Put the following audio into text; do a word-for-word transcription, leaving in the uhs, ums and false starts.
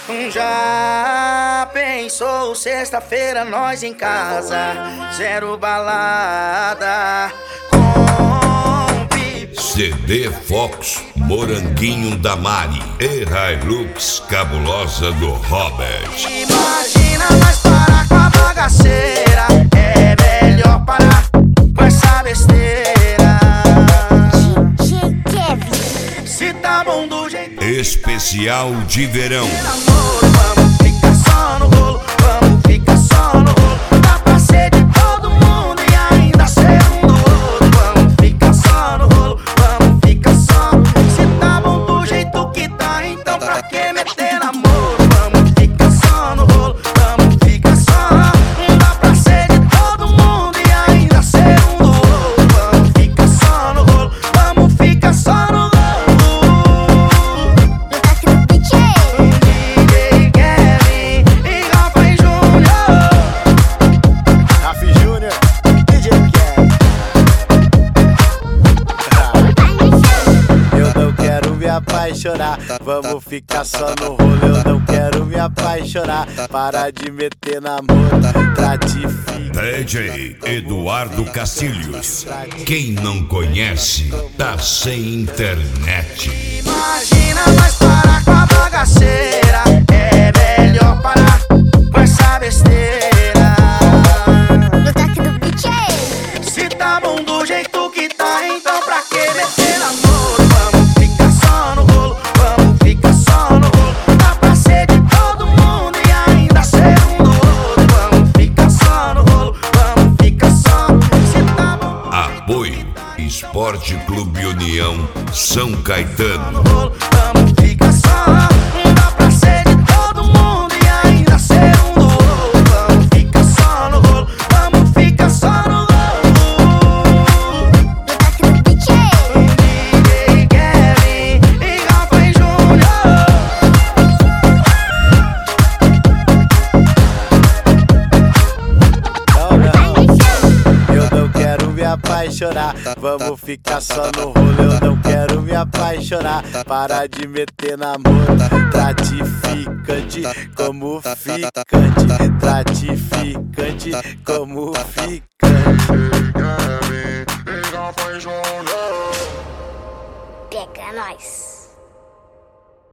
Já pensou sexta-feira nós em casa, zero balada com pipi. C D Fox, Moranguinho da Mari e Hilux cabulosa do Robert. Imagina nós parar com a bagaceira, é melhor parar com essa besteira. D J Kevin. Se tá bom do jeito Especial de verão. namoro, vamos ficar só no rolo, vamos ficar só no rolo. Dá pra ser de todo mundo e ainda ser um do outro. Vamos ficar só no rolo, vamos ficar só. Se tá bom do jeito que tá, então pra que meter namoro? Vamos ficar só no rolo, vamos ficar só. Dá pra ser de todo mundo e ainda ser um do outro. Vamos ficar só no rolo, vamos ficar só no rolo. Apaixonar, vamos ficar só no rolo. Eu não quero me apaixonar, para de meter namoro, tratifica. D J Eduardo Castilhos. Quem não conhece, tá sem internet. Imagina nós parar com a bagaceira, é melhor parar com essa besteira. No toque do D J. Se tá bom do jeito que tá, então pra que meter namoro? Vamos ficar só no rolo, vamos ficar só no rolo. Dá pra ser de todo mundo e ainda ser um do outro. Vamos ficar só no rolo, vamos ficar só. Se tá bom. Apoio Esporte Clube União São Caetano. Vamos ficar só. Dá pra ser de todo mundo e ainda ser um do outro. Vamos ficar só no rolo, vamos ficar só no rolo. No toque do D J. D J Kevin e Rafael Júnior. Não, não, eu não quero me apaixonar, vamos ficar só no rolo. Eu não quero me apaixonar, para de meter namoro, tratificante como ficante, tratificante como ficante. Pega nós.